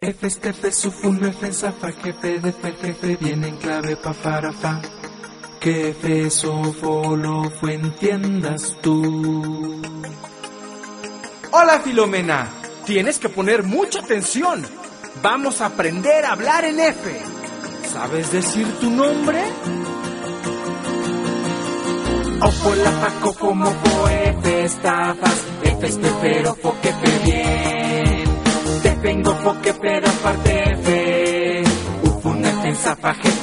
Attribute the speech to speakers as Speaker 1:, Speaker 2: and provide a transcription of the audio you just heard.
Speaker 1: F, estefe, sufun, F, zafa, jefe, defe, jefe, viene en clave, pa, para, fa. Que F, sofo, lo, fue, entiendas tú.
Speaker 2: Hola, Filomena. Tienes que poner mucha atención. Vamos a aprender a hablar en F. ¿Sabes decir tu nombre?
Speaker 1: Ofo, la, fa, cofo, mofo, F, estafas, F, estefero, fo, que fe, bien. Te vengo, fo, que pero aparte F. Ufun, F, zafa, jefe,